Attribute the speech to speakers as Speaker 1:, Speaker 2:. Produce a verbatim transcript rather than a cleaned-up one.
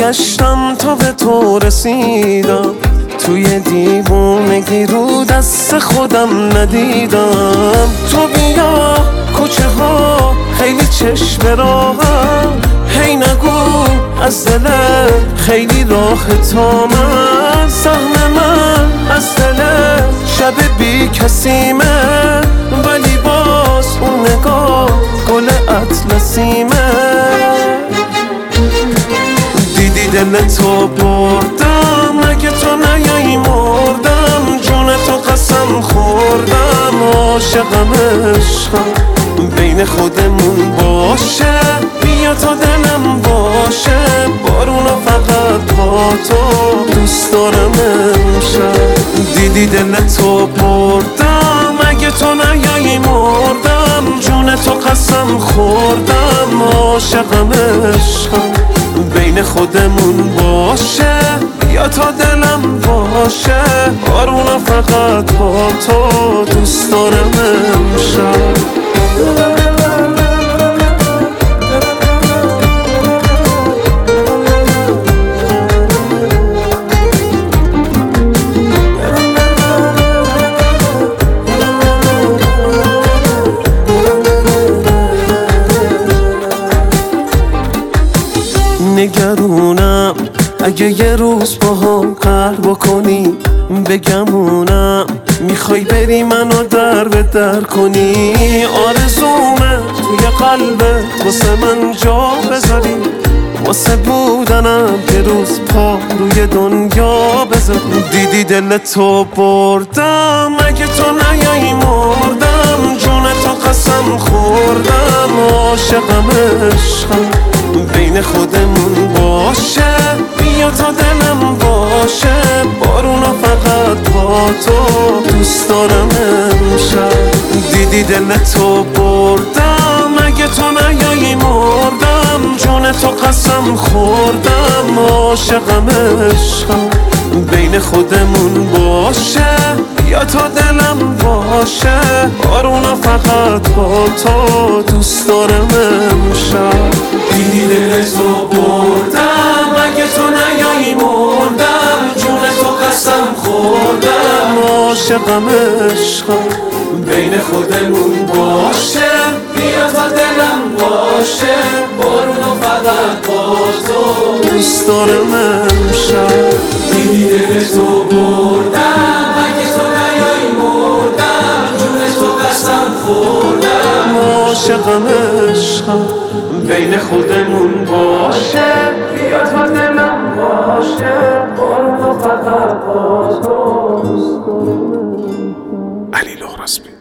Speaker 1: گشتم تا به تو رسیدم، توی دیوونگی رو دست خودم ندیدم. تو بیا کوچه ها خیلی چشم راهم، هی نگو از دل خیلی راه تا من. سهم من از دل شب بی کسیمه، ولی باز اون نگاه گل اطلسیمه. دیدی دل تو بردم، اگه تو نیایی مردم. جون تو قسم خوردم، عاشقم عشقم بین خودمون باشه. بیا تا دلم باشه، بارونا فقط با تو دوست دارم امشب. دیدی دل تو بردم، اگه تو نیایی مردم. جون تو قسم خوردم، عاشقم عشقم بین خودمون باشه. بیا تا دلم باشه، بارونا فقط با تو دوست دارم امشب. نگرونم اگه یه روز با هم قهر بکنی، بگمونم میخوای بری منو در به در کنی. آرزومه توی قلبت واسه من جا بذاری، واسه بودنم یه روز پا روی دنیا بذاری. دیدی دل تو بردم، اگه تو نیایی مردم. جون تو قسم خوردم، عاشقم عشقم بین خودمون باشه. بیا تا دلم باشه، بارونا فقط با تو دوست دارم امشب. دیدی دل تو بردم، اگه تو نیایی مردم. جون تو قسم خوردم، عاشقم عشقم بین خودمون باشه. بیا تا دلم باشه، بارونا فقط با تو دوست دارم امشب.
Speaker 2: دیدی دل تو بردم، اگه تو نیایی مردم. جون تو قسم خوردم،
Speaker 1: عاشقم عشقم
Speaker 2: بین خودمون باشه. بیا تا دلم باشه، بارونا فقط با تو
Speaker 1: دوست دارم امشب.
Speaker 2: دیدی دل تو بردم، اگه تو نیایی مردم. جون تو قسم خوردم،
Speaker 1: عاشقم عشقم
Speaker 2: بین خودمون باشه. بیا تا دلم باشه، بارونا فقط با تو.
Speaker 1: علی لغراسمی.